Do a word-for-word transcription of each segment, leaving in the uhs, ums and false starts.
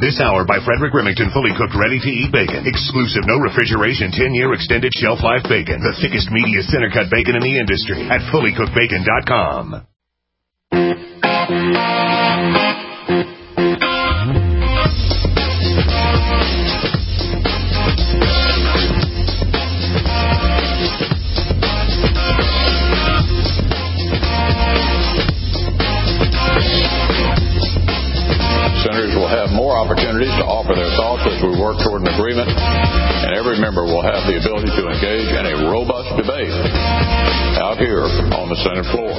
This hour by Frederick Remington, fully cooked, ready-to-eat bacon. Exclusive, no refrigeration, ten-year extended shelf life bacon. The thickest, meatiest, center-cut bacon in the industry at fully cooked bacon dot com. Senators will have more opportunities to offer their thoughts as we work toward an agreement, and every member will have the ability to engage in a robust debate out here on the Senate floor.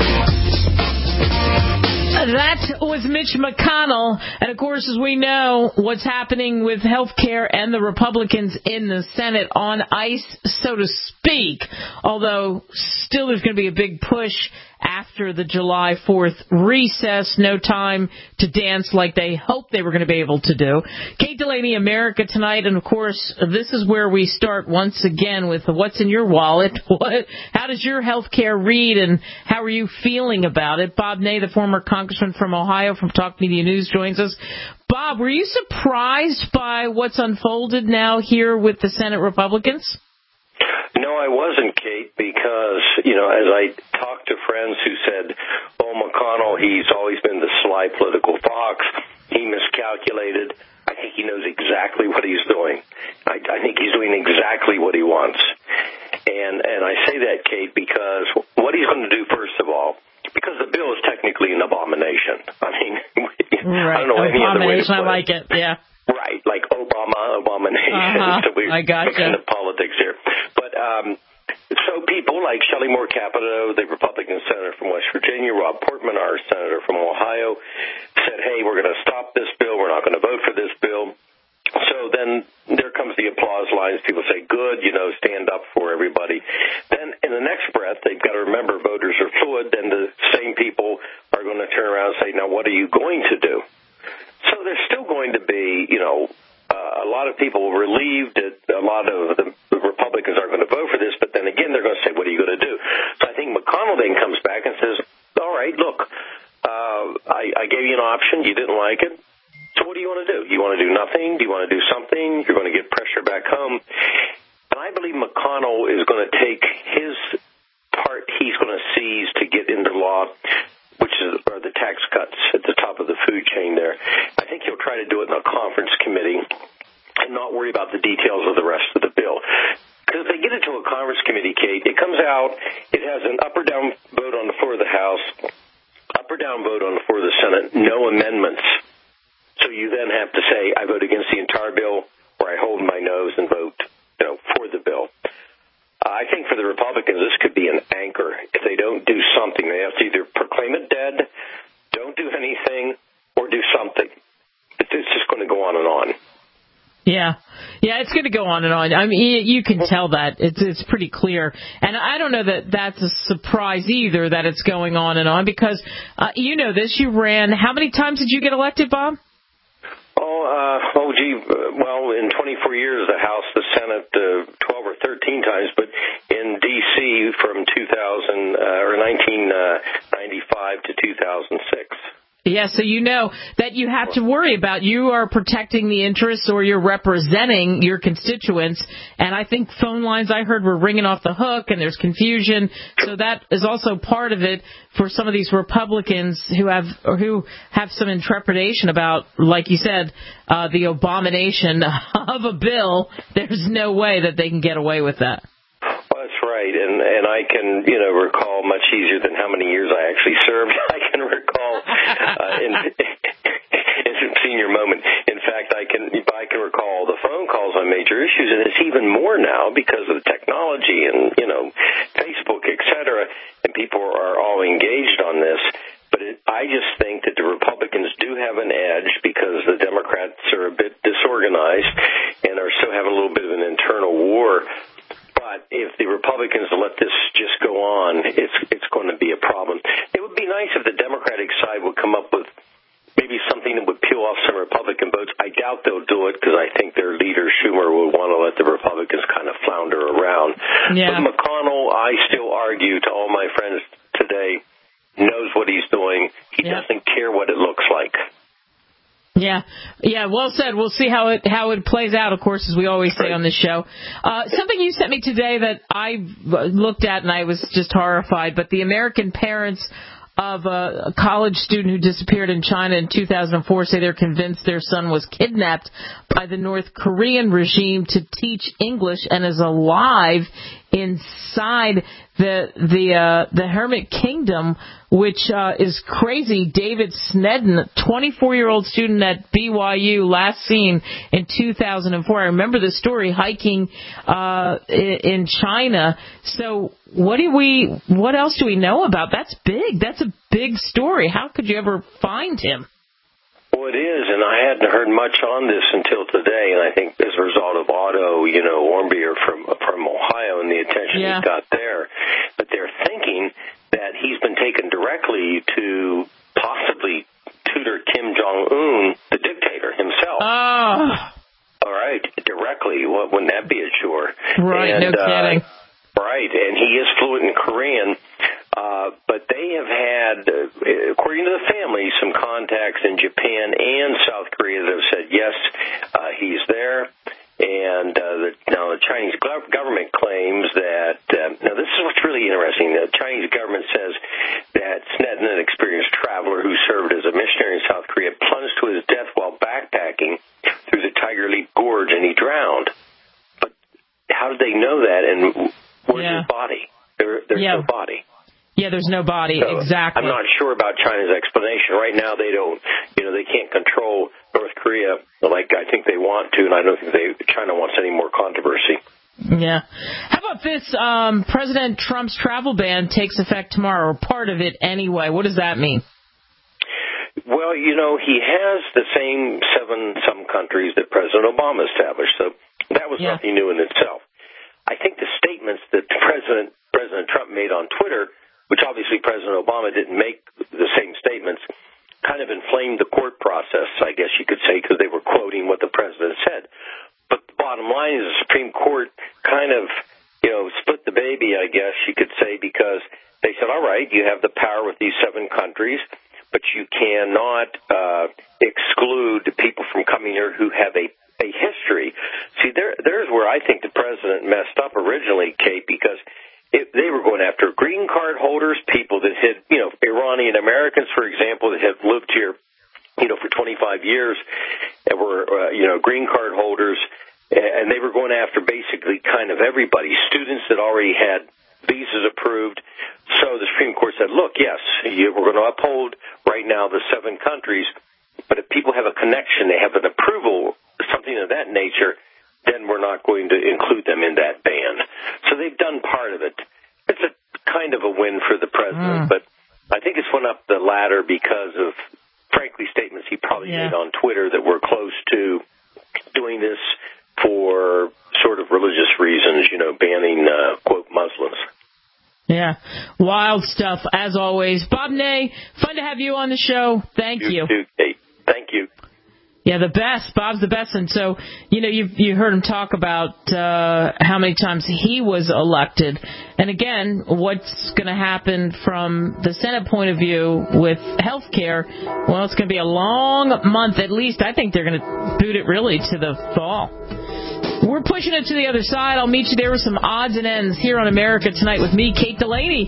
That was Mitch McConnell. And, of course, as we know, what's happening with health care and the Republicans in the Senate on ice, so to speak, although still there's going to be a big push after the July fourth recess. No time to dance like they hoped they were going to be able to do. Kate Delaney, America Tonight. And, of course, this is where we start once again with what's in your wallet. What? How does your health care read, and how are you feeling about it? Bob Ney, the former congressman from Ohio from Talk Media News, joins us. Bob, were you surprised by what's unfolded now here with the Senate Republicans? No, I wasn't, Kate, because, you know, as I talked to friends who said, oh, McConnell, he's always been the sly political fox, he miscalculated, I think he knows exactly what he's doing. I, I think he's doing exactly what he wants. And, and I say that, Kate, because what he's going to do, first of all, because the bill is technically an abomination. I mean, right. I don't know any other way to put it. I like it, yeah. Right, like Obama abomination. Uh-huh. So we, I gotcha. We're kind of politics here. But um, so people like Shelley Moore Capito, the Republican senator from West Virginia, Rob Portman, our senator from Ohio, said, hey, we're going to stop this bill. We're not going to vote for this bill. So then there comes the applause lines. People say, good, you know, stand up for everybody. Then in the next breath, they've got to remember voters are fluid. Then the same people are going to turn around and say, now, what are you going to do? So there's still going to be, you know, uh, a lot of people relieved that a lot of the, the Republicans aren't going to vote for this, but then again, they're going to say, what are you going to do? So I think McConnell then comes back and says, all right, look, uh, I, I gave you an option. You didn't like it. So what do you want to do? You want to do nothing? Do you want to do something? You're going to get pressure back home. And I believe McConnell is going to take his part he's going to seize to get into law, which is, are the tax cuts at the top of the food chain there. I think he'll try to do it in a conference committee and not worry about the details of the rest of the bill. Because if they get it to a conference committee, Kate, it comes out, it has an up or down vote on the floor of the House, up or down vote on the floor of the Senate, no amendments. So you then have to say, I vote against the entire bill, or I hold my nose and vote, you know, for the bill. I think for the Republicans, this could be an anchor. If they don't do something, they have to either proclaim it dead, don't do anything, or do something. It's just going to go on and on. Yeah. Yeah, it's going to go on and on. I mean, you can tell that. It's it's pretty clear. And I don't know that that's a surprise either, that it's going on and on, because uh, you know this. You ran. How many times did you get elected, Bob? Oh, uh, oh, gee, well, in twenty-four years, the House, the Senate, uh, twelve or thirteen times, but in D C from two thousand uh, or nineteen ninety-five to two thousand six. Yeah, so you know that you have to worry about, you are protecting the interests, or you're representing your constituents. And I think phone lines I heard were ringing off the hook, and there's confusion. So that is also part of it for some of these Republicans who have or who have some intrepidation about, like you said, uh, the abomination of a bill. There's no way that they can get away with that. That's right, and and I can, you know, recall much easier than how many years I actually served. I can recall uh, in, in some senior moment. In fact, I can I can recall the phone calls on major issues, and it's even more now because of the technology and, you know, Facebook, et cetera, and people are all engaged on this. But it, I just think that the Republicans do have an edge because the Democrats are a bit disorganized and are still having a little bit of an internal war. But if the Republicans let this just go on, it's it's going to be a problem. It would be nice if the Democratic side would come up with maybe something that would peel off some Republican votes. I doubt they'll do it because I think their leader, Schumer, would want to let the Republicans kind of flounder around. Yeah. But McConnell, I still argue to all my friends today, knows what he's doing. He yeah. doesn't care what it looks like. Yeah, yeah, well said. We'll see how it how it plays out, of course, as we always say on this show. Uh, something you sent me today that I looked at and I was just horrified, but the American parents of a college student who disappeared in China in two thousand four say they're convinced their son was kidnapped by the North Korean regime to teach English and is alive inside the the uh, the Hermit Kingdom, which uh, is crazy. David Snedden, twenty-four-year-old student at B Y U, last seen in two thousand four. I remember the story, hiking uh, in China. So what do we? What else do we know about? That's big. That's a big story. How could you ever find him? Well, it is, and I hadn't heard much on this until today, and I think as a result of Otto, you know, Warmbier from from Ohio and the attention yeah. he got there. But they're thinking that he's been taken directly to possibly tutor Kim Jong-un, the dictator himself. Oh. All right, directly. Well, wouldn't that be a chore? Right, and, no kidding. Uh, right, and he is fluent in Korean. Uh, but they have had, uh, according to the family, some contacts in Japan and South Korea that have said, yes, uh, he's there. And uh, the, now the Chinese government claims that, uh, now this is what's really interesting. The Chinese government says that Snedden, an experienced traveler who served as a missionary in South Korea, plunged to his death while backpacking through the Tiger Leap Gorge and he drowned. But how did they know that, and where's yeah. his body? There, there's yeah. no body. Yeah, there's no body, so exactly. I'm not sure about China's explanation. Right now, they don't, you know, they can't control North Korea like I think they want to, and I don't think they, China wants any more controversy. Yeah. How about this? Um, President Trump's travel ban takes effect tomorrow, or part of it anyway. What does that mean? Well, you know, he has the same seven some countries that President Obama established, so that was yeah. nothing new in itself. I think the statements that President President Trump made on Twitter, which obviously President Obama didn't make the same statements, kind of inflamed the court process, I guess you could say, because they were quoting what the president said. But the bottom line is the Supreme Court kind of, you know, split the baby, I guess you could say, because they said, all right, you have the power with these seven countries, but you cannot uh, exclude people from coming here who have a, a history. See, there, there's where I think the president messed up originally, Kate, because It, they were going after green card holders, people that had, you know, Iranian Americans, for example, that have lived here, you know, for twenty-five years and were, uh, you know, green card holders. And they were going after basically kind of everybody, students that already had visas approved. So the Supreme Court said, look, yes, you, we're going to uphold right now the seven countries, but if people have a connection, they have an approval, something of that nature, then we're not going to include them in that ban. So they've done part of it. It's a kind of a win for the president, mm. but I think it's went up the ladder because of, frankly, statements he probably yeah. made on Twitter that were close to doing this for sort of religious reasons, you know, banning, uh, quote, Muslims. Yeah, wild stuff, as always. Bob Ney, fun to have you on the show. Thank you. You too, Kate. Thank you. Yeah, the best. Bob's the best. And so, you know, you've you heard him talk about uh, how many times he was elected. And again, what's going to happen from the Senate point of view with health care, well, it's going to be a long month at least. I think they're going to boot it really to the fall. We're pushing it to the other side. I'll meet you there with some odds and ends here on America Tonight with me, Kate Delaney.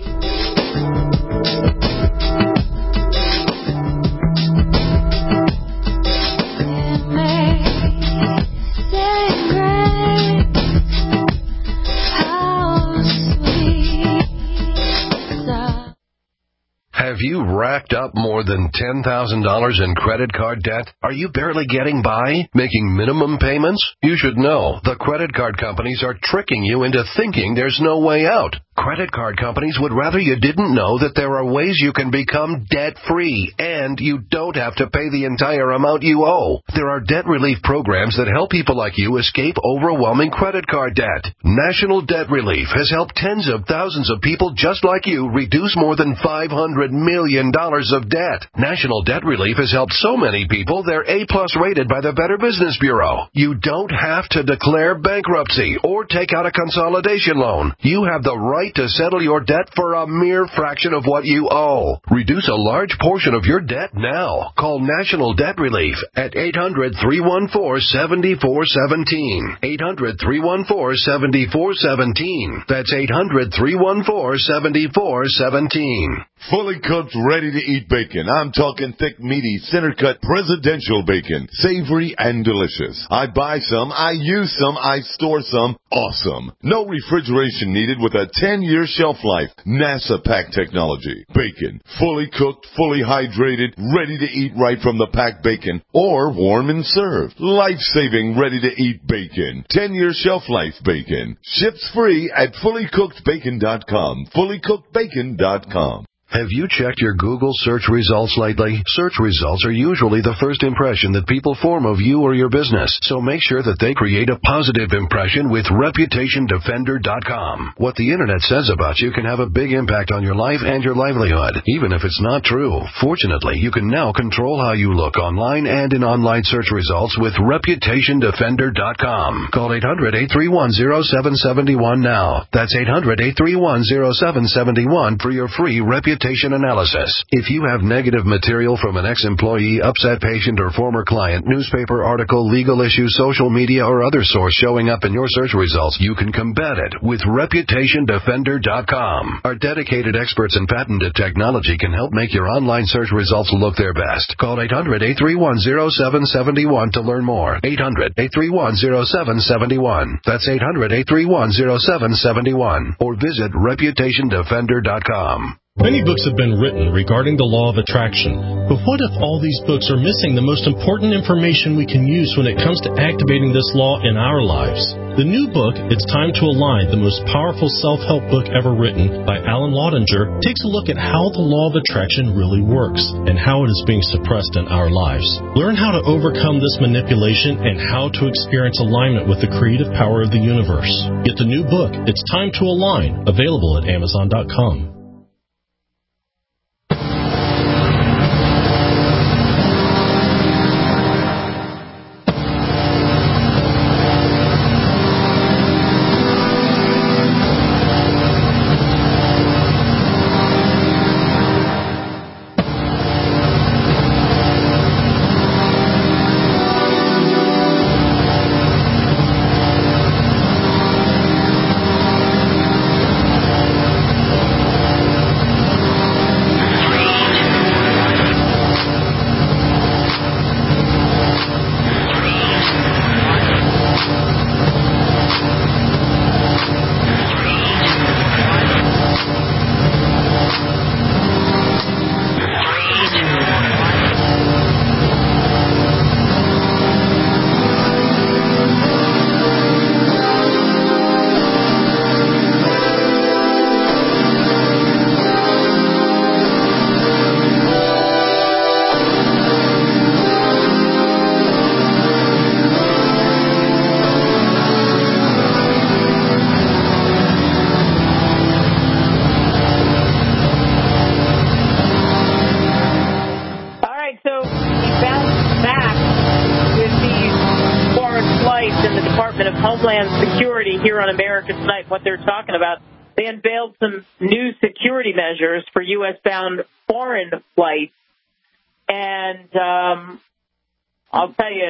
Have you racked up more than ten thousand dollars in credit card debt? Are you barely getting by, making minimum payments? You should know the credit card companies are tricking you into thinking there's no way out. Credit card companies would rather you didn't know that there are ways you can become debt-free and you don't have to pay the entire amount you owe. There are debt relief programs that help people like you escape overwhelming credit card debt. National Debt Relief has helped tens of thousands of people just like you reduce more than five hundred million dollars of debt. National Debt Relief has helped so many people they're A-plus rated by the Better Business Bureau. You don't have to declare bankruptcy or take out a consolidation loan. You have the right right to settle your debt for a mere fraction of what you owe. Reduce a large portion of your debt now. Call National Debt Relief at eight hundred, three one four, seven four one seven. eight hundred, three one four, seven four one seven. That's eight hundred, three one four, seven four one seven. Fully cooked, ready-to-eat bacon. I'm talking thick, meaty, center-cut presidential bacon. Savory and delicious. I buy some, I use some, I store some. Awesome. No refrigeration needed with a ten-year shelf life. NASA pack technology. Bacon. Fully cooked, fully hydrated, ready to eat right from the packed bacon, or warm and served. Life-saving, ready-to-eat bacon. ten-year shelf life bacon. Ships free at fully cooked bacon dot com. fully cooked bacon dot com. Have you checked your Google search results lately? Search results are usually the first impression that people form of you or your business, so make sure that they create a positive impression with reputation defender dot com. What the Internet says about you can have a big impact on your life and your livelihood, even if it's not true. Fortunately, you can now control how you look online and in online search results with reputation defender dot com. Call eight hundred, eight three one, zero seven seven one now. That's eight hundred, eight three one, zero seven seven one for your free reputation analysis. If you have negative material from an ex-employee, upset patient, or former client, newspaper article, legal issue, social media, or other source showing up in your search results, you can combat it with reputation defender dot com. Our dedicated experts in patented technology can help make your online search results look their best. Call eight hundred, eight three one, zero seven seven one to learn more. eight hundred, eight three one, zero seven seven one. That's eight hundred, eight three one, zero seven seven one. Or visit reputation defender dot com. Many books have been written regarding the law of attraction, but what if all these books are missing the most important information we can use when it comes to activating this law in our lives? The new book, It's Time to Align, the most powerful self-help book ever written by Alan Laudinger, takes a look at how the law of attraction really works and how it is being suppressed in our lives. Learn how to overcome this manipulation and how to experience alignment with the creative power of the universe. Get the new book, It's Time to Align, available at amazon dot com. What they're talking about, they unveiled some new security measures for U S-bound foreign flights, and um, I'll tell you,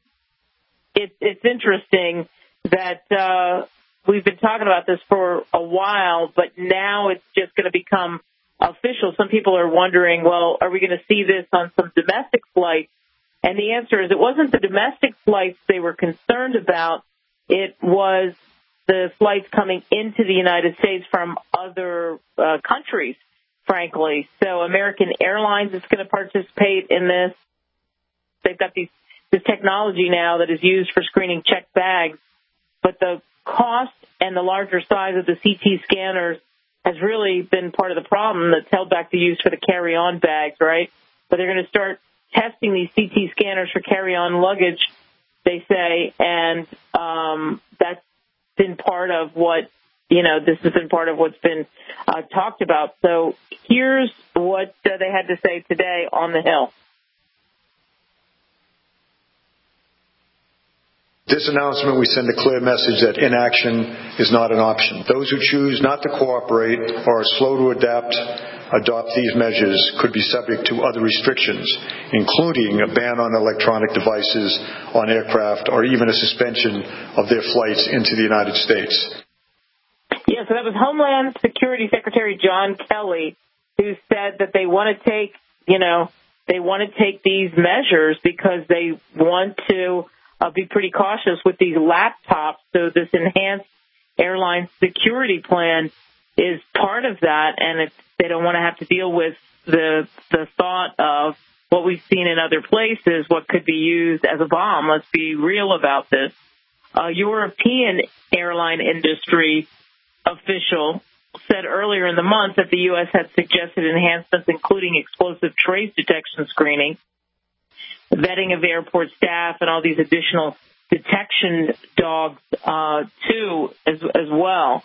it, it's interesting that uh, we've been talking about this for a while, but now it's just going to become official. Some people are wondering, well, are we going to see this on some domestic flights? And the answer is it wasn't the domestic flights they were concerned about. It was the flights coming into the United States from other uh, countries, frankly. So American Airlines is going to participate in this. They've got these, this technology now that is used for screening checked bags, but the cost and the larger size of the C T scanners has really been part of the problem that's held back the use for the carry-on bags, right? But they're going to start testing these C T scanners for carry-on luggage, they say, and um, that's been part of what, you know, this has been part of what's been uh, talked about. So here's what uh, they had to say today on the Hill. This announcement, we send a clear message that inaction is not an option. Those who choose not to cooperate or are slow to adapt, adopt these measures could be subject to other restrictions, including a ban on electronic devices on aircraft or even a suspension of their flights into the United States. Yeah, so that was Homeland Security Secretary John Kelly, who said that they want to take, you know, they want to take these measures because they want to uh, be pretty cautious with these laptops. So this enhanced airline security plan is part of that, and it's, they don't want to have to deal with the the thought of what we've seen in other places, what could be used as a bomb. Let's be real about this. A European airline industry official said earlier in the month that the U S had suggested enhancements, including explosive trace detection screening, vetting of airport staff, and all these additional detection dogs, uh, too, as, as well.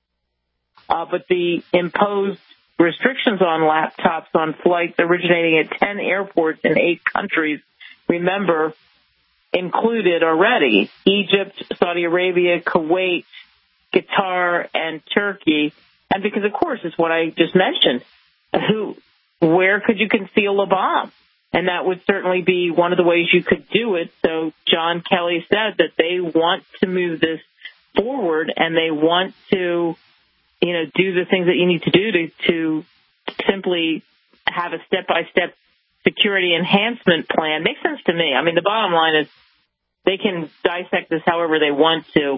Uh, but the imposed restrictions on laptops on flights originating at ten airports in eight countries, remember, included already Egypt, Saudi Arabia, Kuwait, Qatar, and Turkey. And because, of course, it's what I just mentioned. Who, where could you conceal a bomb? And that would certainly be one of the ways you could do it. So John Kelly said that they want to move this forward, and they want to, you know, do the things that you need to do to, to simply have a step-by-step security enhancement plan. Makes sense to me. I mean, the bottom line is they can dissect this however they want to.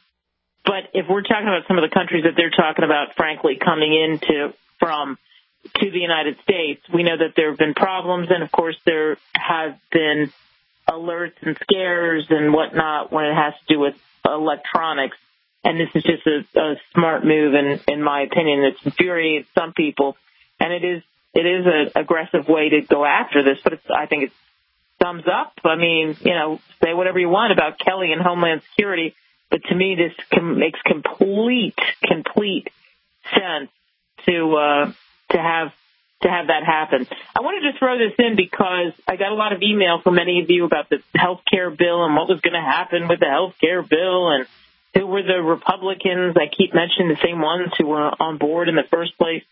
But if we're talking about some of the countries that they're talking about, frankly, coming into from to the United States, we know that there have been problems, and of course there have been alerts and scares and whatnot when it has to do with electronics. And this is just a, a smart move, in, in my opinion. It's infuriated some people, and it is it is an aggressive way to go after this. But it's, I think it's thumbs up. I mean, you know, say whatever you want about Kelly and Homeland Security, but to me this com- makes complete complete sense to uh, to have to have that happen. I wanted to throw this in because I got a lot of email from many of you about the health care bill and what was going to happen with the health care bill, and who were the Republicans. I keep mentioning the same ones who were on board in the first place.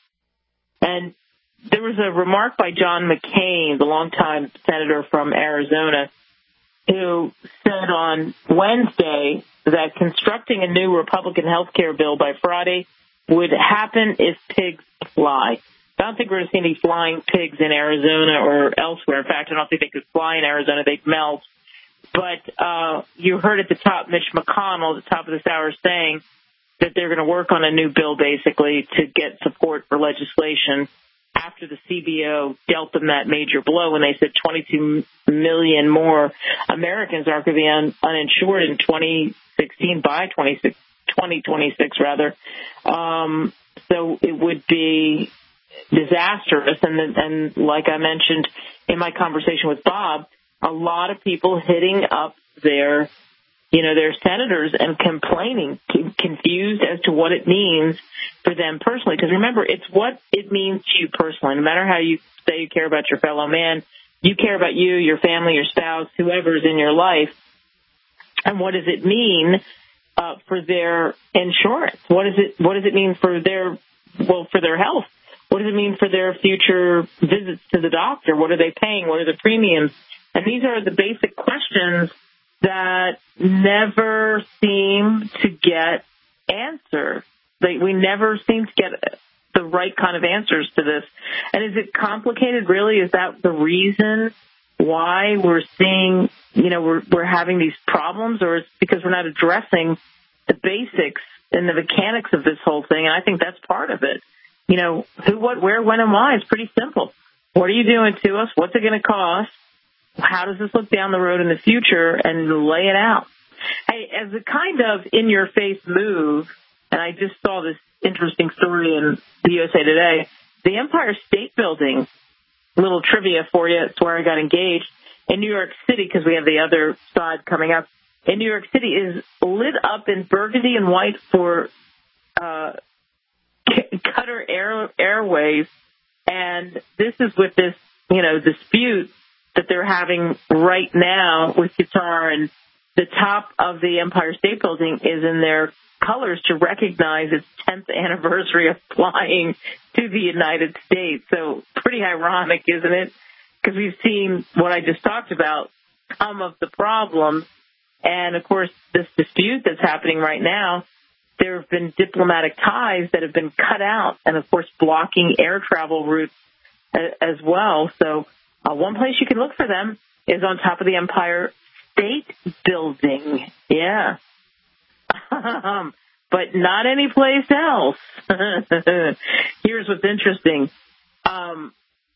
And there was a remark by John McCain, the longtime senator from Arizona, who said on Wednesday that constructing a new Republican health care bill by Friday would happen if pigs fly. I don't think we're going to see any flying pigs in Arizona or elsewhere. In fact, I don't think they could fly in Arizona. They'd melt. But uh, you heard at the top Mitch McConnell at the top of this hour saying that they're going to work on a new bill basically to get support for legislation after the C B O dealt them that major blow when they said twenty-two million more Americans are going to be un- uninsured in twenty sixteen by twenty twenty-six rather. Um, so it would be disastrous. And, and like I mentioned in my conversation with Bob, a lot of people hitting up their, you know, their senators and complaining, confused as to what it means for them personally. Because remember, it's what it means to you personally. No matter how you say you care about your fellow man, you care about you, your family, your spouse, whoever's in your life. And what does it mean uh, for their insurance? What does it What does it mean for their well for their health? What does it mean for their future visits to the doctor? What are they paying? What are the premiums? And these are the basic questions that never seem to get answered. They, we never seem to get the right kind of answers to this. And is it complicated, really? Is that the reason why we're seeing, you know, we're, we're having these problems? Or is it because we're not addressing the basics and the mechanics of this whole thing? And I think that's part of it. You know, who, what, where, when, and why. It's pretty simple. What are you doing to us? What's it going to cost? How does this look down the road in the future, and lay it out? Hey, as a kind of in-your-face move, and I just saw this interesting story in the U S A Today, the Empire State Building, little trivia for you, it's where I got engaged, in New York City, because we have the other side coming up, in New York City is lit up in burgundy and white for uh, Qatar Air, Airways, and this is with this, you know, dispute that they're having right now with Qatar and the top of the Empire State Building is in their colors to recognize its tenth anniversary of flying to the United States. So pretty ironic, isn't it? Because we've seen what I just talked about, some of the problems. And, of course, this dispute that's happening right now, there have been diplomatic ties that have been cut out and, of course, blocking air travel routes as well. So uh, one place you can look for them is on top of the Empire State Building. Yeah. But not any place else. Here's what's interesting. Um,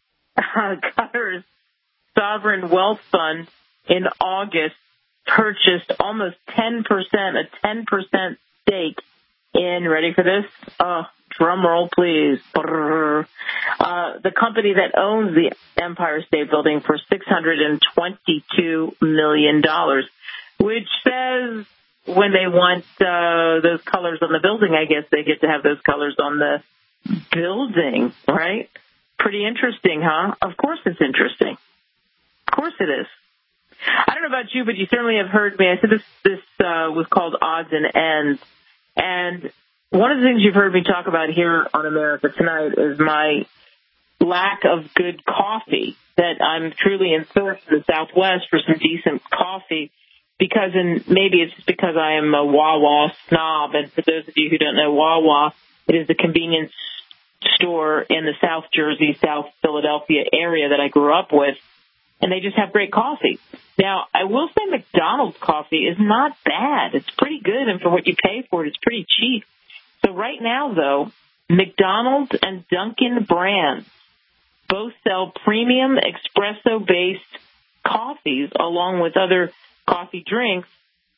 Qatar's sovereign wealth fund in August purchased almost ten percent, a ten percent stake in, ready for this? Oh, drum roll, please. Uh, the company that owns the Empire State Building for six hundred twenty-two million dollars, which says when they want uh, those colors on the building, I guess they get to have those colors on the building, right? Pretty interesting, huh? Of course it's interesting. Of course it is. I don't know about you, but you certainly have heard me. I said this, this uh, was called Odds and Ends. And one of the things you've heard me talk about here on America Tonight is my lack of good coffee, that I'm truly in search of the Southwest for some decent coffee. Because, and maybe it's just because I am a Wawa snob, and for those of you who don't know Wawa, it is the convenience store in the South Jersey, South Philadelphia area that I grew up with, and they just have great coffee. Now, I will say McDonald's coffee is not bad. It's pretty good, and for what you pay for it, it's pretty cheap. So right now, though, McDonald's and Dunkin' brands both sell premium espresso-based coffees along with other coffee drinks,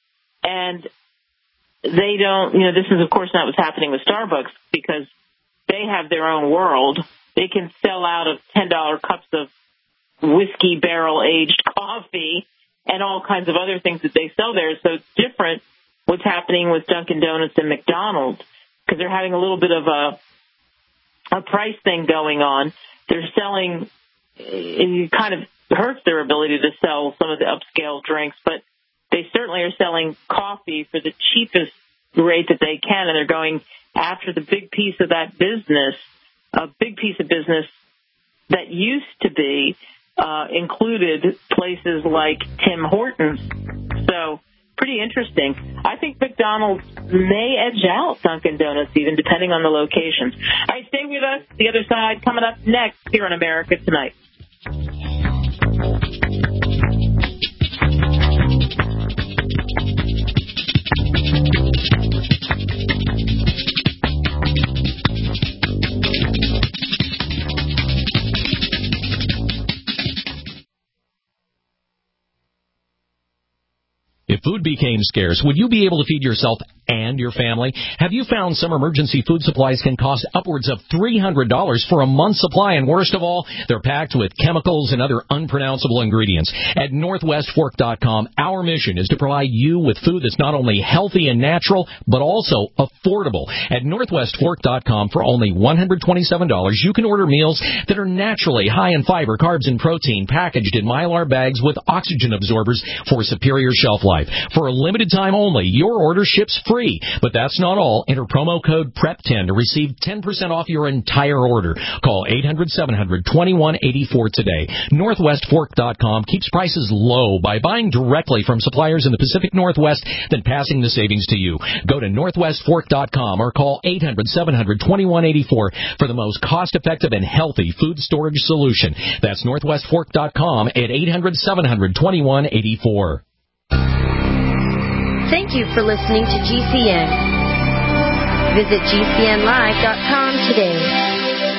and they don't, you know, this is, of course, not what's happening with Starbucks because they have their own world. They can sell out of ten dollar cups of whiskey barrel-aged coffee and all kinds of other things that they sell there. So it's different what's happening with Dunkin' Donuts and McDonald's because they're having a little bit of a, a price thing going on. They're selling, it kind of hurts their ability to sell some of the upscale drinks, but they certainly are selling coffee for the cheapest rate that they can, and they're going after the big piece of that business, a big piece of business that used to be uh, included places like Tim Hortons. So pretty interesting. I think McDonald's may edge out Dunkin' Donuts even, depending on the locations. All right, stay with us. The other side coming up next here on America Tonight. If food became scarce, would you be able to feed yourself and your family? Have you found some emergency food supplies can cost upwards of three hundred dollars for a month's supply? And worst of all, they're packed with chemicals and other unpronounceable ingredients. At Northwest Fork dot com, our mission is to provide you with food that's not only healthy and natural, but also affordable. At Northwest Fork dot com, for only one hundred twenty-seven dollars, you can order meals that are naturally high in fiber, carbs, and protein, packaged in Mylar bags with oxygen absorbers for superior shelf life. For a limited time only, your order ships free. But that's not all. Enter promo code P R E P ten to receive ten percent off your entire order. Call eight hundred, seven hundred, twenty-one eighty-four today. Northwest Fork dot com keeps prices low by buying directly from suppliers in the Pacific Northwest, then passing the savings to you. Go to Northwest Fork dot com or call eight hundred, seven hundred, twenty-one eighty-four for the most cost-effective and healthy food storage solution. That's Northwest Fork dot com at eight hundred, seven hundred, twenty-one eighty-four. Thank you for listening to G C N. Visit G C N live dot com today.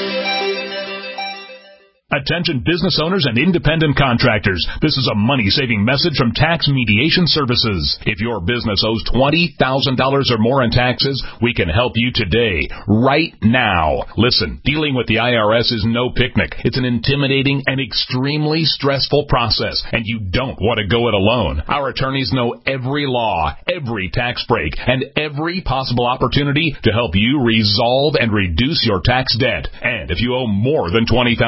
Attention business owners and independent contractors. This is a money-saving message from Tax Mediation Services. If your business owes twenty thousand dollars or more in taxes, we can help you today, right now. Listen, dealing with the I R S is no picnic. It's an intimidating and extremely stressful process, and you don't want to go it alone. Our attorneys know every law, every tax break, and every possible opportunity to help you resolve and reduce your tax debt. And if you owe more than twenty thousand dollars,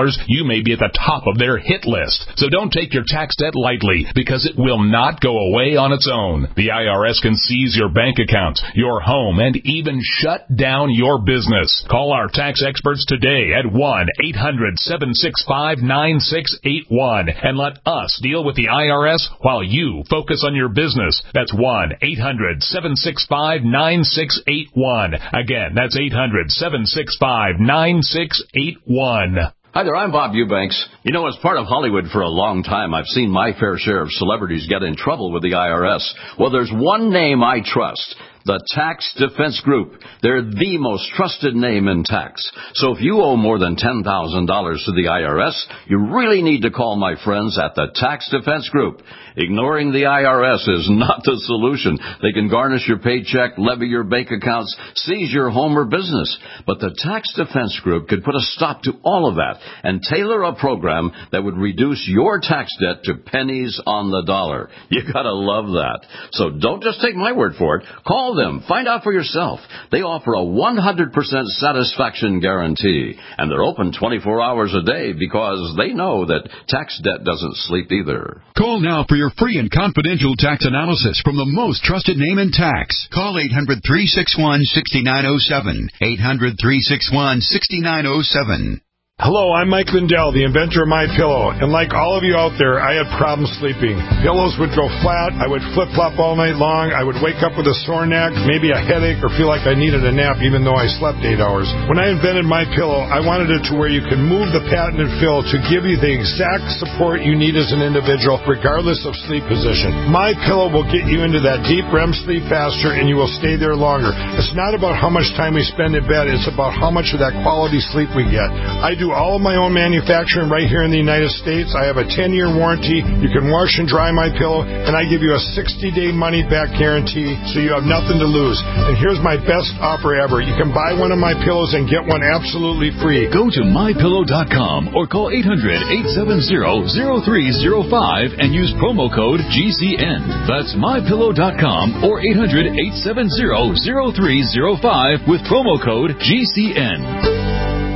dollars, you may be at the top of their hit list. So don't take your tax debt lightly, because it will not go away on its own. The I R S can seize your bank accounts, your home, and even shut down your business. Call our tax experts today at one eight hundred seven six five nine six eight one and let us deal with the I R S while you focus on your business. That's one eight hundred seven six five nine six eight one. Again, that's eight hundred seven six five nine six eight one. Hi there, I'm Bob Eubanks. You know, as part of Hollywood for a long time, I've seen my fair share of celebrities get in trouble with the I R S. Well, there's one name I trust. The Tax Defense Group. They're the most trusted name in tax. So if you owe more than ten thousand dollars to the I R S, you really need to call my friends at the Tax Defense Group. Ignoring the I R S is not the solution. They can garnish your paycheck, levy your bank accounts, seize your home or business. But the Tax Defense Group could put a stop to all of that and tailor a program that would reduce your tax debt to pennies on the dollar. You gotta love that. So don't just take my word for it. Call them. Find out for yourself. They offer a one hundred percent satisfaction guarantee, and they're open twenty-four hours a day because they know that tax debt doesn't sleep either. Call now for your free and confidential tax analysis from the most trusted name in tax. Call eight hundred three six one six nine zero seven. eight hundred three six one six nine zero seven. Hello, I'm Mike Lindell, the inventor of MyPillow, and like all of you out there, I had problems sleeping. Pillows would go flat, I would flip-flop all night long, I would wake up with a sore neck, maybe a headache, or feel like I needed a nap even though I slept eight hours. When I invented MyPillow, I wanted it to where you can move the patented fill to give you the exact support you need as an individual, regardless of sleep position. MyPillow will get you into that deep R E M sleep faster, and you will stay there longer. It's not about how much time we spend in bed, it's about how much of that quality sleep we get. I do all of my own manufacturing right here in the United States. I have a ten-year warranty. You can wash and dry my pillow, and I give you a sixty-day money-back guarantee, so you have nothing to lose. And here's my best offer ever. You can buy one of my pillows and get one absolutely free. Go to my pillow dot com or call eight hundred eight seven zero zero three zero five and use promo code G C N. That's my pillow dot com or eight hundred eight seven zero zero three zero five with promo code G C N.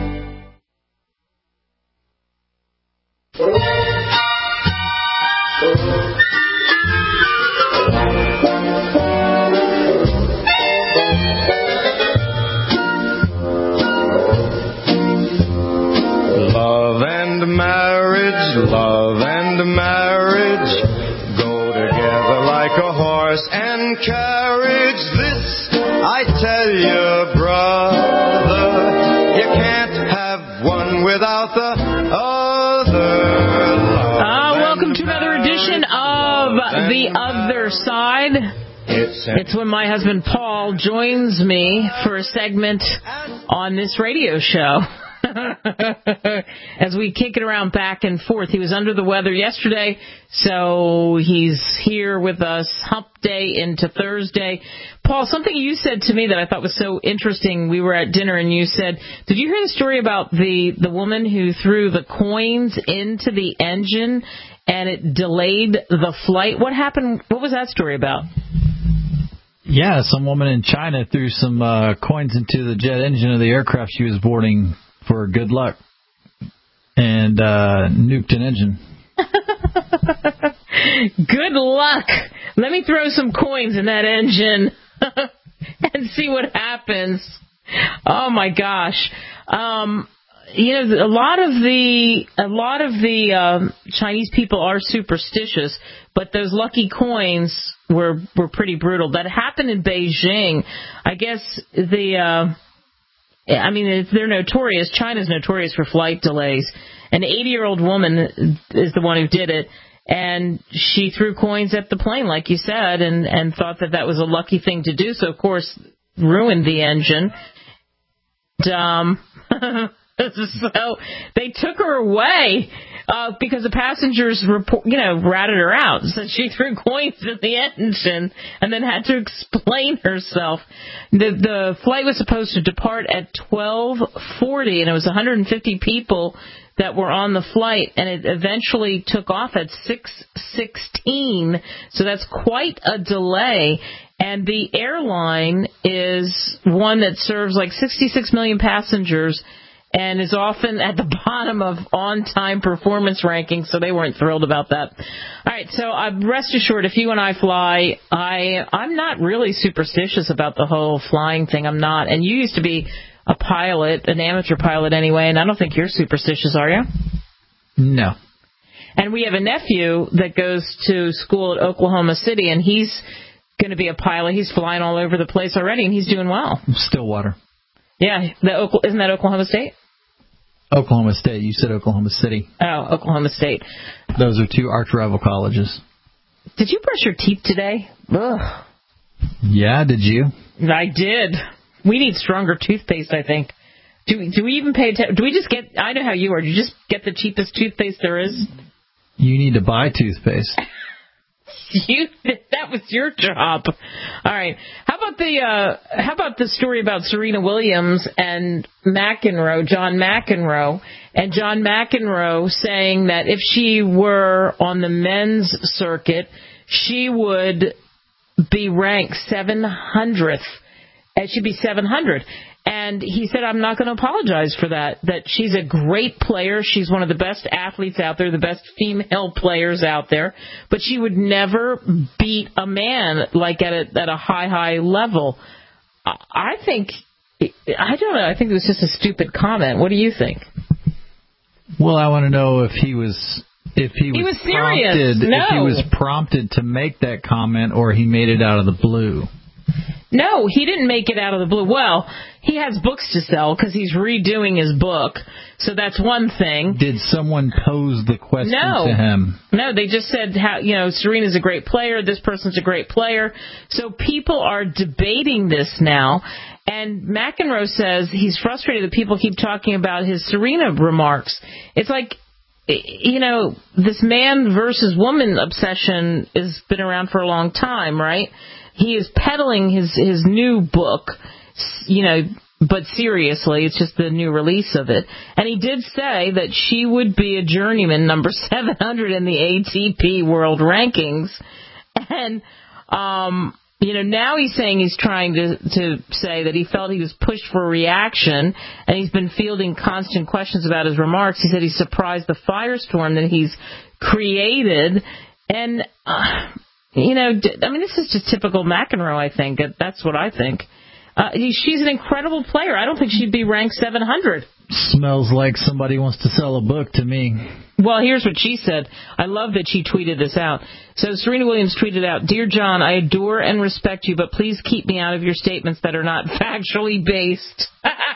Love and marriage, love and marriage go together like a horse and carriage. This I tell you, brother, you can't have one without the other. Uh, welcome to another edition of The Other Side. It's when my husband Paul joins me for a segment on this radio show. As we kick it around back and forth. He was under the weather yesterday, so he's here with us hump day into Thursday. Paul, something you said to me that I thought was so interesting. We were at dinner and you said, did you hear the story about the, the woman who threw the coins into the engine and it delayed the flight? What happened? What was that story about? Yeah, some woman in China threw some uh, coins into the jet engine of the aircraft she was boarding for good luck, and uh, nuked an engine. Good luck. Let me throw some coins in that engine and see what happens. Oh my gosh. Um, you know, a lot of the a lot of the um, Chinese people are superstitious, but those lucky coins were were pretty brutal. That happened in Beijing. I guess the. Uh, I mean, they're notorious. China's notorious for flight delays. An eighty-year-old woman is the one who did it, and she threw coins at the plane, like you said, and, and thought that that was a lucky thing to do. So, of course, ruined the engine. And, um, so they took her away uh, because the passengers, report, you know, ratted her out. So she threw coins in the engine and then had to explain herself. The the flight was supposed to depart at twelve forty, and it was one hundred fifty people that were on the flight, and it eventually took off at six sixteen. So that's quite a delay. And the airline is one that serves like sixty-six million passengers. and is often at the bottom of on-time performance rankings, so they weren't thrilled about that. All right, so uh, rest assured, if you and I fly, I, I'm not really superstitious about the whole flying thing. I'm not. And you used to be a pilot, an amateur pilot anyway, and I don't think you're superstitious, are you? No. And we have a nephew that goes to school at Oklahoma City, and he's going to be a pilot. He's flying all over the place already, and he's doing well. Stillwater. Yeah, the, isn't that Oklahoma State? Oklahoma State. You said Oklahoma City. Oh, Oklahoma State. Those are two arch-rival colleges. Did you brush your teeth today? Ugh. Yeah, did you? I did. We need stronger toothpaste, I think. Do we, do we even pay attention? Do we just get, I know how you are, do you just get the cheapest toothpaste there is? You need to buy toothpaste. You, that was your job. All right. How about the uh, how about the story about Serena Williams and McEnroe, John McEnroe, and John McEnroe saying that if she were on the men's circuit, she would be ranked seven hundredth. And she'd be seven hundred. And he said, I'm not going to apologize for that, that she's a great player. She's one of the best athletes out there, the best female players out there. But she would never beat a man like at a, at a high, high level. I think, I don't know, I think it was just a stupid comment. What do you think? Well, I want to know if he was... If he was, he was serious. Prompted, no. If he was prompted to make that comment or he made it out of the blue. No, he didn't make it out of the blue. Well, he has books to sell because he's redoing his book, so that's one thing. Did someone pose the question no. to him? No, they just said, how you know, Serena's a great player, this person's a great player. So people are debating this now, and McEnroe says he's frustrated that people keep talking about his Serena remarks. It's like, you know, this man versus woman obsession has been around for a long time, right? He is peddling his, his new book, you know, but seriously, it's just the new release of it. And he did say that she would be a journeyman, number seven hundred in the A T P World Rankings. And, um, you know, now he's saying he's trying to, to say that he felt he was pushed for a reaction, and he's been fielding constant questions about his remarks. He said he's surprised the firestorm that he's created. And... Uh, You know, I mean, this is just typical McEnroe, I think. That's what I think. Uh, she's an incredible player. I don't think she'd be ranked seven hundred. Smells like somebody wants to sell a book to me. Well, here's what she said. I love that she tweeted this out. So Serena Williams tweeted out, Dear John, I adore and respect you, but please keep me out of your statements that are not factually based.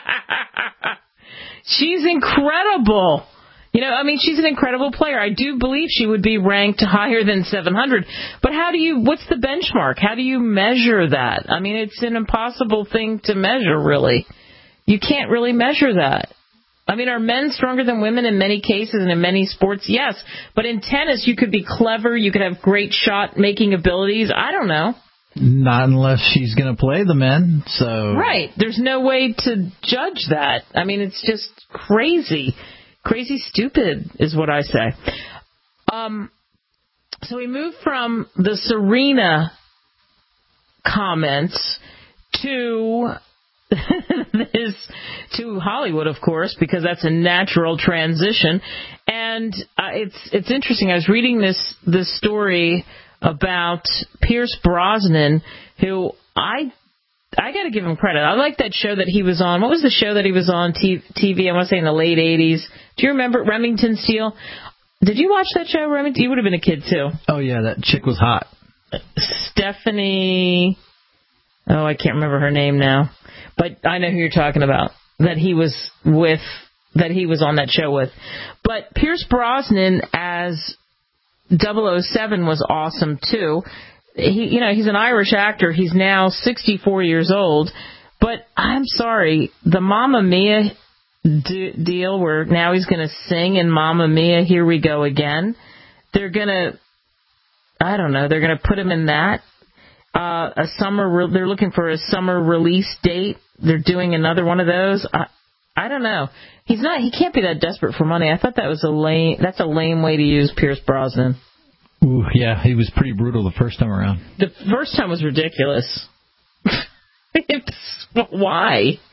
She's incredible. You know, I mean, she's an incredible player. I do believe she would be ranked higher than seven hundred. But how do you, what's the benchmark? How do you measure that? I mean, it's an impossible thing to measure, really. You can't really measure that. I mean, are men stronger than women in many cases and in many sports? Yes. But in tennis, you could be clever. You could have great shot-making abilities. I don't know. Not unless she's going to play the men, so... Right. There's no way to judge that. I mean, it's just crazy. Crazy stupid is what I say. Um, so we move from the Serena comments to this to Hollywood, of course, because that's a natural transition. And uh, it's it's interesting. I was reading this this story about Pierce Brosnan, who I. I got to give him credit. I like that show that he was on. What was the show that he was on T V? I want to say in the late eighties. Do you remember Remington Steele? Did you watch that show, Remington? You would have been a kid, too. Oh, yeah, that chick was hot. Stephanie... Oh, I can't remember her name now. But I know who you're talking about. That he was with... That he was on that show with. But Pierce Brosnan as double oh seven was awesome, too. He, you know, he's an Irish actor. He's now sixty-four years old. But I'm sorry, the Mamma Mia d- deal where now he's going to sing in Mamma Mia, Here We Go Again. They're going to, I don't know, they're going to put him in that. Uh, a summer, re- they're looking for a summer release date. They're doing another one of those. I, I don't know. He's not, he can't be that desperate for money. I thought that was a lame, that's a lame way to use Pierce Brosnan. Ooh, yeah, he was pretty brutal the first time around. The first time was ridiculous. It's, why?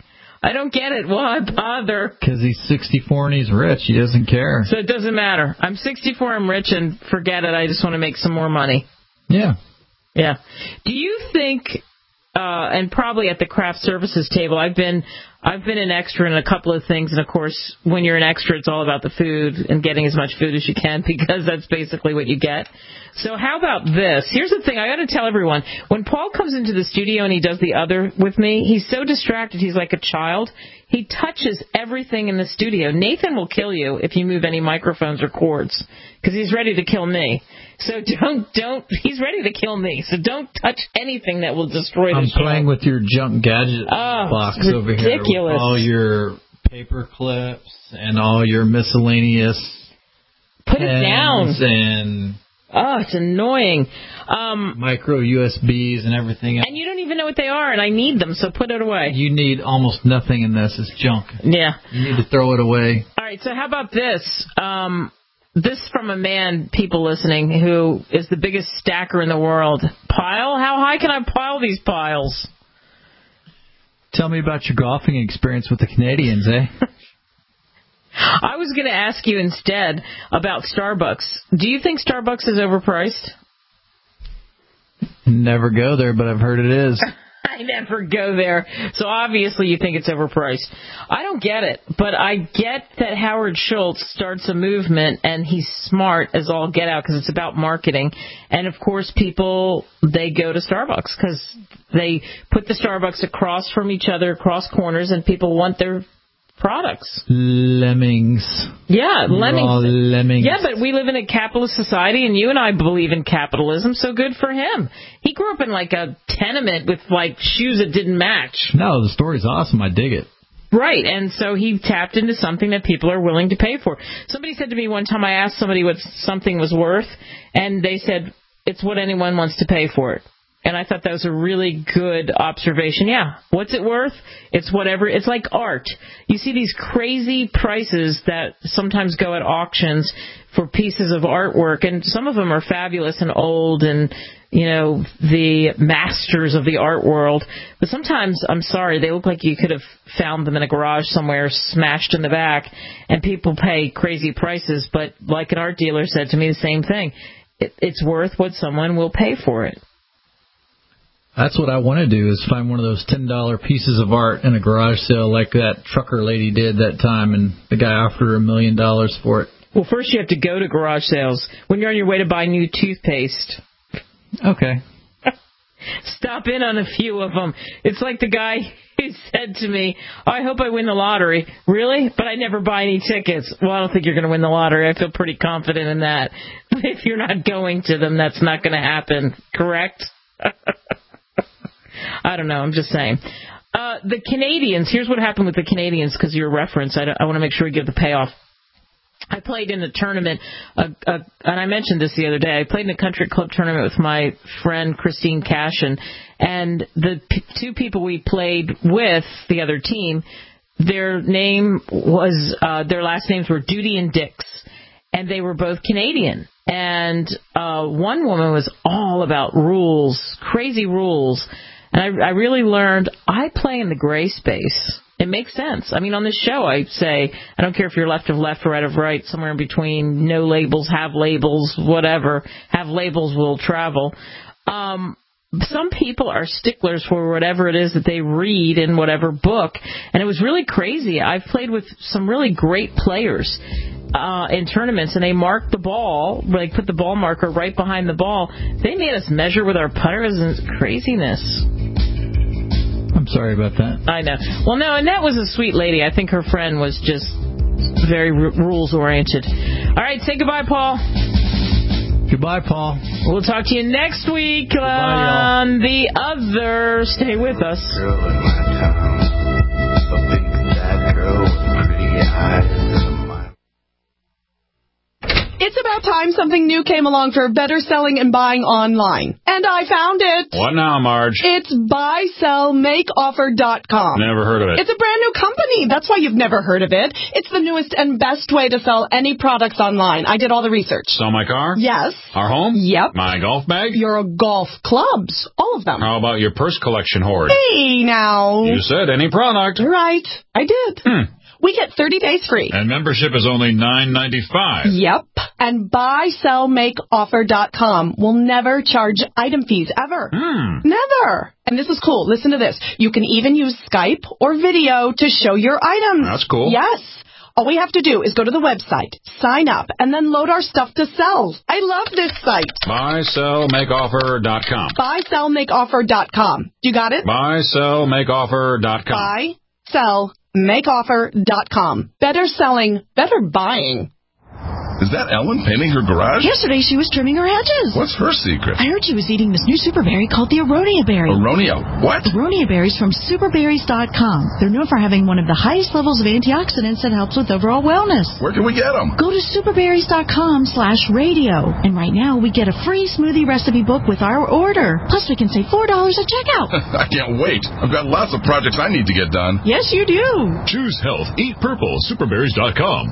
I don't get it. Why bother? Because he's sixty-four and he's rich. He doesn't care. So it doesn't matter. I'm sixty-four, I'm rich, and forget it. I just want to make some more money. Yeah. Yeah. Do you think, uh, and probably at the craft services table, I've been I've been an extra in a couple of things, and of course, when you're an extra, it's all about the food and getting as much food as you can, because that's basically what you get. So how about this? Here's the thing, I got to tell everyone, when Paul comes into the studio and he does the other with me, he's so distracted, he's like a child. He touches everything in the studio. Nathan will kill you if you move any microphones or cords, because he's ready to kill me. So don't, don't, he's ready to kill me. So don't touch anything that will destroy the I'm show. I'm playing with your junk gadget oh, box it's over here. Ridiculous. With all your paper clips and all your miscellaneous Put it down. And oh, it's annoying. Um, micro U S Bs and everything else. And you don't even know what they are, and I need them, so put it away. You need almost nothing in this. It's junk. Yeah. You need to throw it away. All right, so how about this? Um, this from a man, people listening, who is the biggest stacker in the world. Pile? How high can I pile these piles? Tell me about your golfing experience with the Canadians, eh? I was going to ask you instead about Starbucks. Do you think Starbucks is overpriced? Never go there, but I've heard it is. I never go there. So obviously you think it's overpriced. I don't get it, but I get that Howard Schultz starts a movement, and he's smart as all get out because it's about marketing. And, of course, people, they go to Starbucks because they put the Starbucks across from each other, across corners, and people want their products. Lemmings. Yeah, lemmings. Raw lemmings. Yeah, but we live in a capitalist society, and you and I believe in capitalism, so good for him. He grew up in like a tenement with like shoes that didn't match. No, the story's awesome. I dig it. Right, and so he tapped into something that people are willing to pay for. Somebody said to me one time, I asked somebody what something was worth, and they said, it's what anyone wants to pay for it. And I thought that was a really good observation. Yeah, what's it worth? It's whatever. It's like art. You see these crazy prices that sometimes go at auctions for pieces of artwork, and some of them are fabulous and old and, you know, the masters of the art world. But sometimes, I'm sorry, they look like you could have found them in a garage somewhere, smashed in the back, and people pay crazy prices. But like an art dealer said to me, the same thing. It, it's worth what someone will pay for it. That's what I want to do, is find one of those ten dollar pieces of art in a garage sale like that trucker lady did that time, and the guy offered her a million dollars for it. Well, first you have to go to garage sales. When you're on your way to buy new toothpaste. Okay. Stop in on a few of them. It's like the guy who said to me, oh, I hope I win the lottery. Really? But I never buy any tickets. Well, I don't think you're going to win the lottery. I feel pretty confident in that. If you're not going to them, that's not going to happen. Correct? I don't know. I'm just saying. Uh, the Canadians, here's what happened with the Canadians, because of your reference. I, I want to make sure we give the payoff. I played in a tournament, uh, uh, and I mentioned this the other day. I played in a country club tournament with my friend Christine Cashin, and the p- two people we played with, the other team, their name was, uh, their last names were Duty and Dix, and they were both Canadian. And uh, one woman was all about rules, crazy rules. And I, I really learned I play in the gray space. It makes sense. I mean, on this show, I say, I don't care if you're left of left or right of right, somewhere in between, no labels, have labels, whatever. Have labels will travel. Um, some people are sticklers for whatever it is that they read in whatever book. And it was really crazy. I've played with some really great players uh, in tournaments, and they marked the ball, like put the ball marker right behind the ball. They made us measure with our putters, and it's craziness. I'm sorry about that. I know. Well, no, and that was a sweet lady. I think her friend was just very r- rules-oriented. All right, say goodbye, Paul. Goodbye, Paul. We'll talk to you next week goodbye, on y'all. The Other. Stay with us. Girl in my town, a big fat girl with pretty eyes. It's about time something new came along for better selling and buying online. And I found it. What now, Marge? It's buy sell make offer dot com. Never heard of it. It's a brand new company. That's why you've never heard of it. It's the newest and best way to sell any products online. I did all the research. Sell my car? Yes. Our home? Yep. My golf bag? Your golf clubs. All of them. How about your purse collection hoard? Hey, now. You said any product. Right. I did. Hmm. We get thirty days free. And membership is only nine ninety-five. Yep. And buy sell make offer dot com will never charge item fees, ever. Hmm. Never. And this is cool. Listen to this. You can even use Skype or video to show your items. That's cool. Yes. All we have to do is go to the website, sign up, and then load our stuff to sell. I love this site. buy sell make offer dot com. buy sell make offer dot com. You got it? buy sell make offer dot com. buy sell make offer dot com. Better selling, better buying. Is that Ellen painting her garage? Yesterday she was trimming her hedges. What's her secret? I heard she was eating this new super berry called the Aronia berry. Aronia? What? Aronia berries from super berries dot com. They're known for having one of the highest levels of antioxidants that helps with overall wellness. Where can we get them? Go to super berries dot com slash radio. And right now we get a free smoothie recipe book with our order. Plus we can save four dollars at checkout. I can't wait. I've got lots of projects I need to get done. Yes, you do. Choose health. Eat purple. super berries dot com.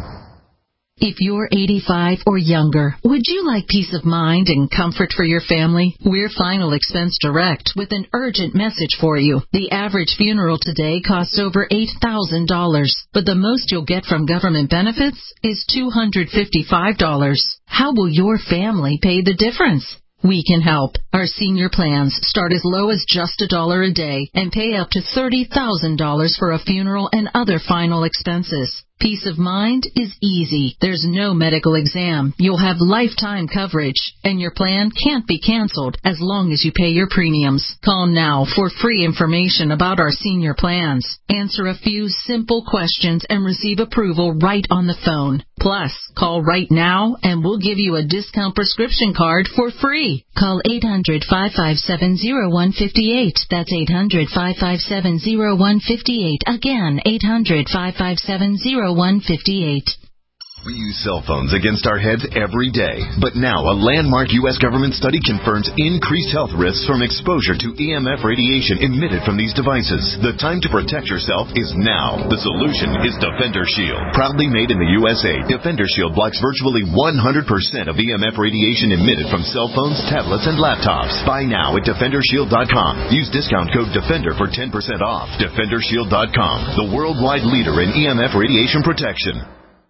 If you're eighty-five or younger, would you like peace of mind and comfort for your family? We're Final Expense Direct with an urgent message for you. The average funeral today costs over eight thousand dollars, but the most you'll get from government benefits is two hundred fifty-five dollars. How will your family pay the difference? We can help. Our senior plans start as low as just a dollar a day and pay up to thirty thousand dollars for a funeral and other final expenses. Peace of mind is easy. There's no medical exam. You'll have lifetime coverage, and your plan can't be canceled as long as you pay your premiums. Call now for free information about our senior plans. Answer a few simple questions and receive approval right on the phone. Plus, call right now and we'll give you a discount prescription card for free. Call eight hundred, five five seven, zero one five eight. That's eight hundred, five five seven, zero one five eight. Again, eight hundred, five five seven, zero one five eight. We use cell phones against our heads every day. But now, a landmark U S government study confirms increased health risks from exposure to E M F radiation emitted from these devices. The time to protect yourself is now. The solution is Defender Shield. Proudly made in the U S A, Defender Shield blocks virtually one hundred percent of E M F radiation emitted from cell phones, tablets, and laptops. Buy now at defender shield dot com. Use discount code DEFENDER for ten percent off. defender shield dot com, the worldwide leader in E M F radiation protection.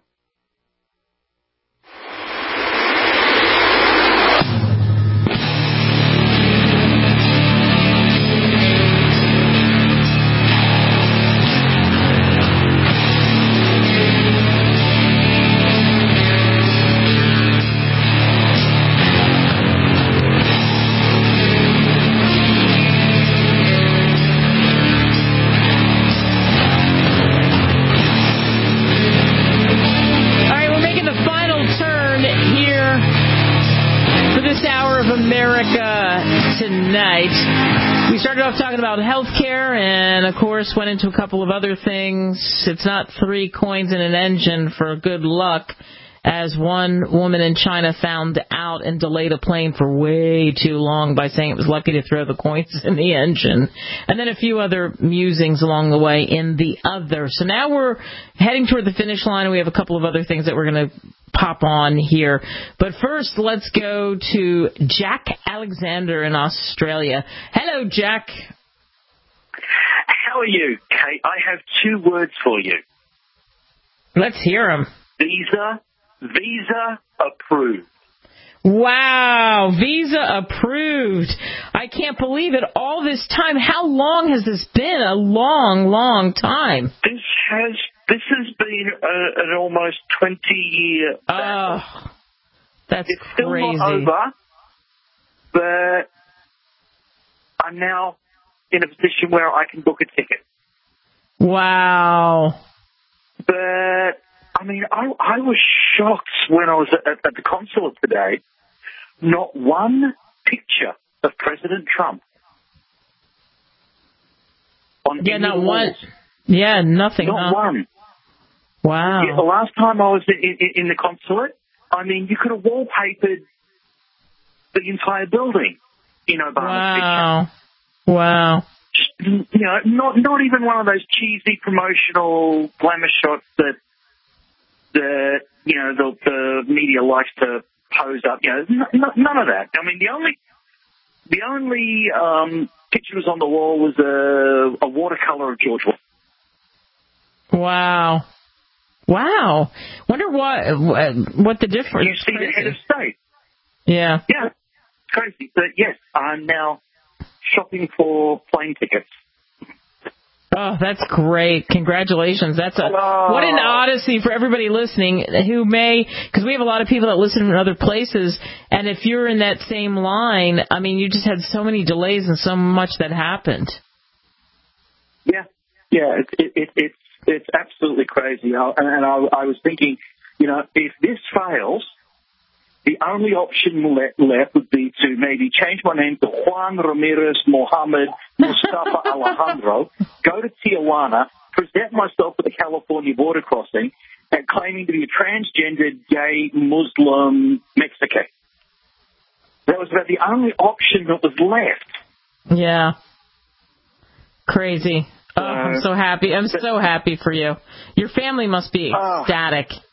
About healthcare, and of course went into a couple of other things. It's not three coins in an engine for good luck, as one woman in China found out and delayed a plane for way too long by saying it was lucky to throw the coins in the engine. And then a few other musings along the way in the other. So now we're heading toward the finish line, and we have a couple of other things that we're going to pop on here. But first, let's go to Jack Alexander in Australia. Hello, Jack. How are you, Kate? I have two words for you. Let's hear them. Visa, visa approved. Wow, visa approved. I can't believe it. All this time. How long has this been? A long, long time. This has this has been a, an almost twenty year. Oh, that's it's crazy. It's still not over, but I'm now in a position where I can book a ticket. Wow. But, I mean, I, I was shocked when I was at, at the consulate today. Not one picture of President Trump. On yeah, not one. Walls. Yeah, nothing. Not huh? one. Wow. Yeah, the last time I was in, in, in the consulate, I mean, you could have wallpapered the entire building in Obama's wow. picture. Wow. You know, not not even one of those cheesy promotional glamour shots that the you know the, the media likes to pose up. You know, n- n- none of that. I mean, the only the only um, picture was on the wall was a, a watercolor of George Washington. Wow. Wow. Wonder what what the difference. You see the head of state. Yeah. Yeah. It's crazy. But yes, I'm now shopping for plane tickets. Oh, that's great. Congratulations. That's a oh. what an odyssey for everybody listening who may, because we have a lot of people that listen from other places, and if you're in that same line, I mean, you just had so many delays and so much that happened. Yeah. Yeah, it, it, it, it's it's absolutely crazy. I, and I, I was thinking, you know, if this fails, the only option le- left would be to maybe change my name to Juan Ramirez Mohammed Mustafa Alejandro, go to Tijuana, present myself at the California border crossing, and claiming to be a transgendered gay Muslim Mexican. That was about the only option that was left. Yeah. Crazy. Oh, I'm so happy. I'm so happy for you. Your family must be ecstatic. Uh,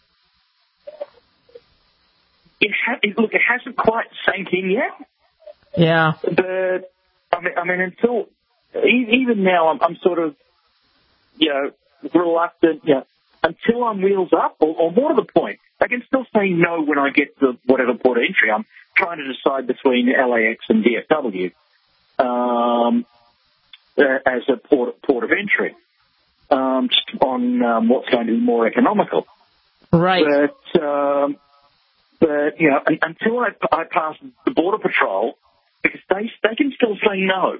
it ha- it, look, it hasn't quite sank in yet. Yeah. But, I mean, I mean until, even now, I'm, I'm sort of, you know, reluctant, you know, until I'm wheels up, or, or more to the point, I can still say no when I get to whatever port of entry. I'm trying to decide between L A X and D F W. Um... Uh, as a port, port of entry, um, just on um, what's going to be more economical. Right. But, um, but you know, until I, I pass the Border Patrol, because they they can still say no.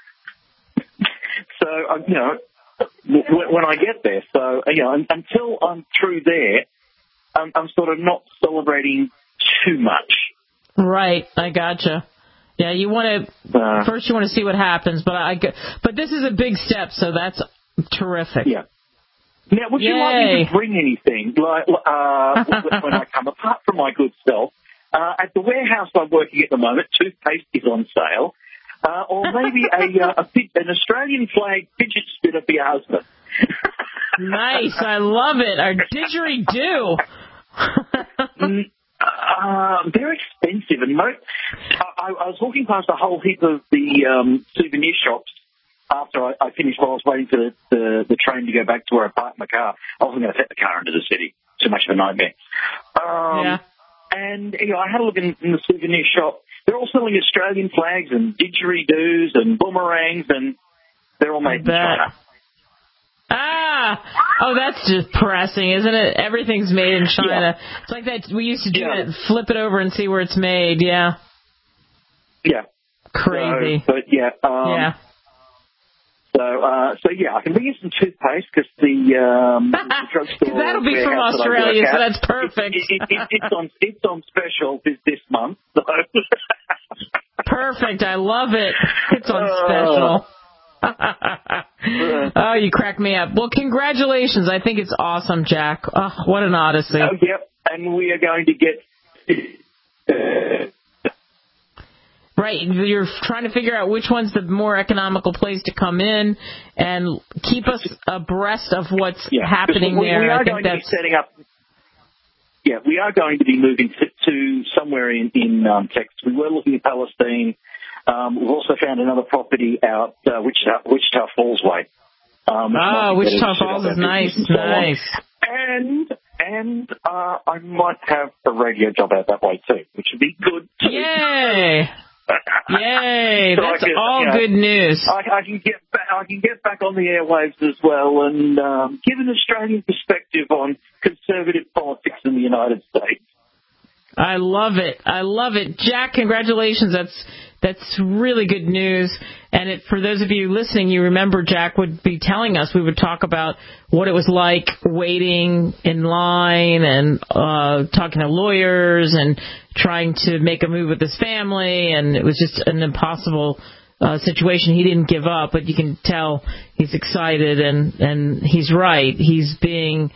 so, uh, you know, w- when I get there, so, you know, until I'm through there, I'm, I'm sort of not celebrating too much. Right. I gotcha. Yeah, you want to uh, first. You want to see what happens, but I. But this is a big step, so that's terrific. Yeah. Now, would Yay. you like me to bring anything like uh, when I come, apart from my good self? Uh, at the warehouse I'm working at the moment, toothpaste is on sale, uh, or maybe a, uh, a an Australian flag fidget spinner for your husband. Nice, I love it. Our didgeridoo. mm. Uh, they're expensive, and mo- I, I was walking past a whole heap of the um, souvenir shops after I, I finished while I was waiting for the, the, the train to go back to where I parked my car. I wasn't going to take the car into the city. Too much of a nightmare. Um, yeah. And, you know, I had a look in, in the souvenir shop. They're all selling Australian flags and didgeridoos and boomerangs, and they're all made in China. Ah, oh, that's depressing, isn't it? Everything's made in China. Yeah. It's like that. We used to do yeah. that. Flip it over and see where it's made. Yeah. Yeah. Crazy. So, but yeah. Um, yeah. So, uh, so yeah, I can bring you some toothpaste because the, um, the drugstore. That'll be from Australia, that so that's perfect. It, it, it, it's on it's on special this this month. So. Perfect. I love it. It's on special. Oh, you crack me up. Well, congratulations. I think it's awesome, Jack. Oh, what an odyssey. Oh, yep, and we are going to get... Right, you're trying to figure out which one's the more economical place to come in and keep us abreast of what's yeah, happening we, there. We are I think going that's... to be setting up... Yeah, we are going to be moving to, to somewhere in, in um, Texas. We were looking at Palestine. Um, we've also found another property out uh, Wichita, Wichita Falls way. Um, oh, Wichita Falls is nice, and so nice. And and uh, I might have a radio job out that way too, which would be good too. Yay! Yay! so That's can, all you know, good news. I, I can get back. I can get back on the airwaves as well, and um, give an Australian perspective on conservative politics in the United States. I love it. I love it, Jack. Congratulations. That's that's really good news. And it, for those of you listening, you remember Jack would be telling us, we would talk about what it was like waiting in line and uh, talking to lawyers and trying to make a move with his family. And it was just an impossible uh, situation. He didn't give up, but you can tell he's excited and, and he's right. He's being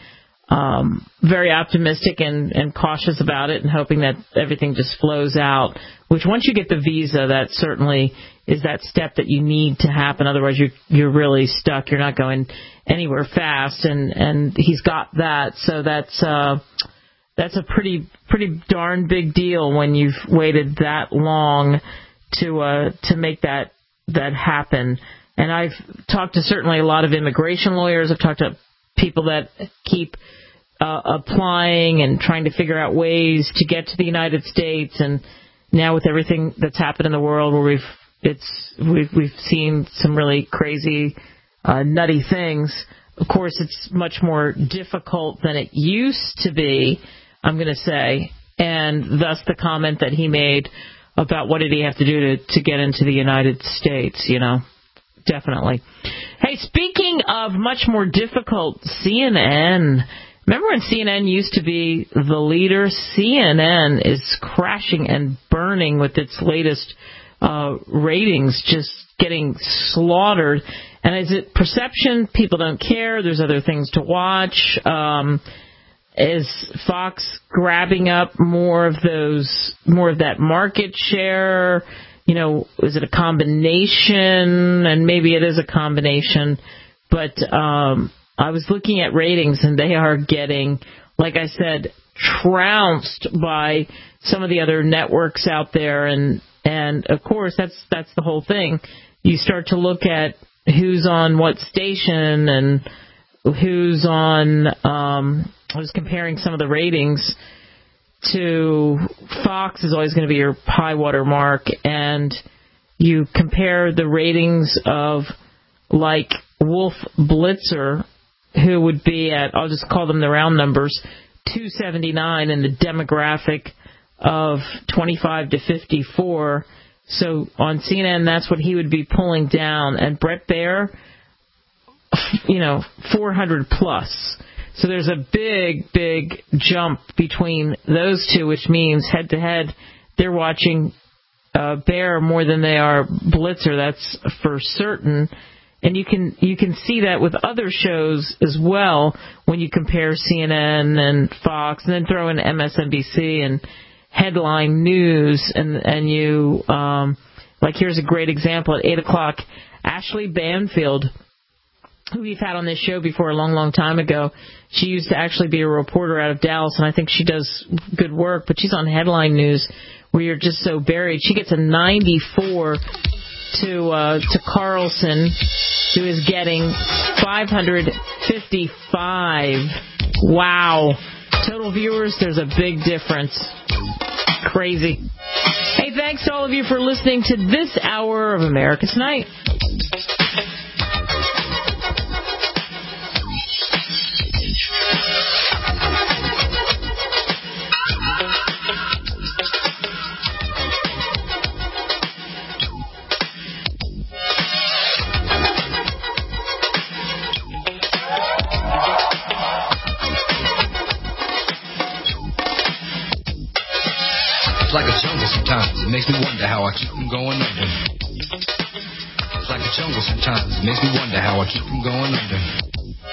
um, very optimistic and, and cautious about it and hoping that everything just flows out, which once you get the visa, that certainly is that step that you need to happen. Otherwise, you're, you're really stuck. You're not going anywhere fast, and, and he's got that. So that's uh, that's a pretty pretty darn big deal when you've waited that long to uh, to make that that happen. And I've talked to certainly a lot of immigration lawyers. I've talked to people that keep uh, applying and trying to figure out ways to get to the United States. And now with everything that's happened in the world, where we've it's we've we've seen some really crazy, uh, nutty things. Of course, it's much more difficult than it used to be, I'm going to say, and thus the comment that he made about what did he have to do to, to get into the United States, you know, definitely. Hey, speaking of much more difficult, C N N. Remember when C N N used to be the leader? C N N is crashing and burning with its latest uh, ratings, just getting slaughtered. And is it perception? People don't care. There's other things to watch. Um, is Fox grabbing up more of those, more of that market share? You know, is it a combination? And maybe it is a combination. But um, I was looking at ratings, and they are getting, like I said, trounced by some of the other networks out there. And, and of course, that's that's the whole thing. You start to look at who's on what station and who's on, um, I was comparing some of the ratings to Fox is always going to be your high water mark, and you compare the ratings of like Wolf Blitzer, who would be at, I'll just call them the round numbers, two seventy-nine in the demographic of twenty-five to fifty-four. So on C N N, that's what he would be pulling down. And Bret Baier, you know, four hundred plus. So there's a big, big jump between those two, which means head-to-head, they're watching uh, Baier more than they are Blitzer. That's for certain. And you can you can see that with other shows as well when you compare C N N and Fox, and then throw in M S N B C and Headline News, and and you um, like here's a great example at eight o'clock. Ashley Banfield, who we've had on this show before a long, long time ago. She used to actually be a reporter out of Dallas, and I think she does good work, but she's on Headline News where you're just so buried. She gets a ninety-four to uh, to Carlson, who is getting five hundred fifty-five. Wow. Total viewers, there's a big difference. Crazy. Hey, thanks to all of you for listening to this hour of America Tonight. Like a jungle sometimes, it makes me wonder how I keep from going under. It's like a jungle sometimes, it makes me wonder how I keep from going under.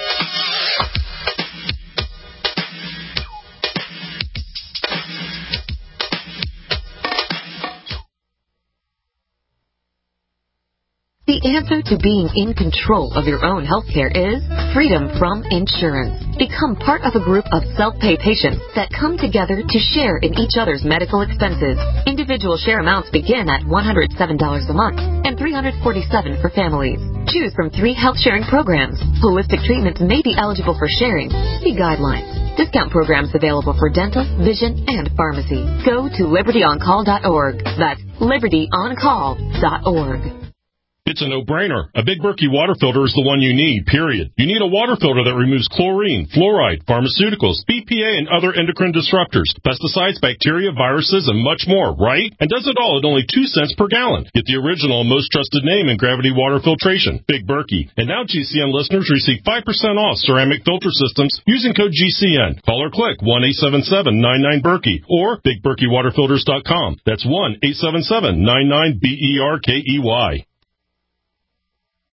The answer to being in control of your own healthcare is freedom from insurance. Become part of a group of self-pay patients that come together to share in each other's medical expenses. Individual share amounts begin at one hundred seven dollars a month and three hundred forty-seven dollars for families. Choose from three health sharing programs. Holistic treatments may be eligible for sharing. See guidelines. Discount programs available for dental, vision, and pharmacy. Go to liberty on call dot org. That's liberty on call dot org. It's a no-brainer. A Big Berkey water filter is the one you need, period. You need a water filter that removes chlorine, fluoride, pharmaceuticals, B P A, and other endocrine disruptors, pesticides, bacteria, viruses, and much more, right? And does it all at only two cents per gallon. Get the original and most trusted name in gravity water filtration, Big Berkey. And now G C N listeners receive five percent off ceramic filter systems using code G C N. Call or click one eight seven seven nine nine Berkey or big berkey water filters dot com. That's one eight seven seven nine nine B E R K E Y.